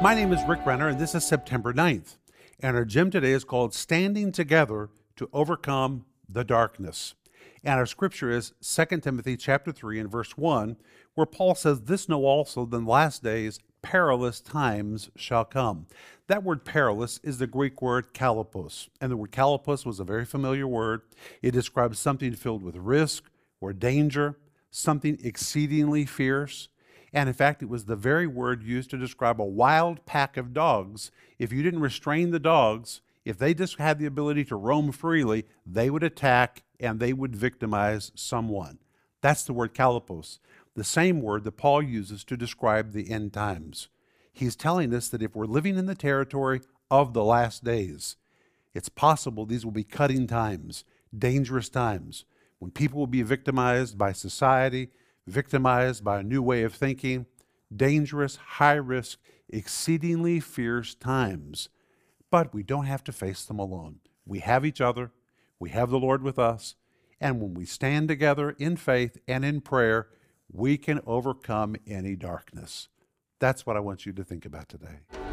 My name is Rick Renner, and this is September 9th. And our gym today is called Standing Together to Overcome the Darkness. And our scripture is 2 Timothy chapter 3 and verse 1, where Paul says, "This know also that in the last days perilous times shall come." That word perilous is the Greek word kalopos. And the word kalopos was a very familiar word. It describes something filled with risk or danger, something exceedingly fierce. And in fact, it was the very word used to describe a wild pack of dogs. If you didn't restrain the dogs, if they just had the ability to roam freely, they would attack and they would victimize someone. That's the word kalopos, the same word that Paul uses to describe the end times. He's telling us that if we're living in the territory of the last days, it's possible these will be cutting times, dangerous times, when people will be victimized by society, victimized by a new way of thinking, dangerous, high-risk, exceedingly fierce times. But we don't have to face them alone. We have each other, we have the Lord with us, and when we stand together in faith and in prayer, we can overcome any darkness. That's what I want you to think about today.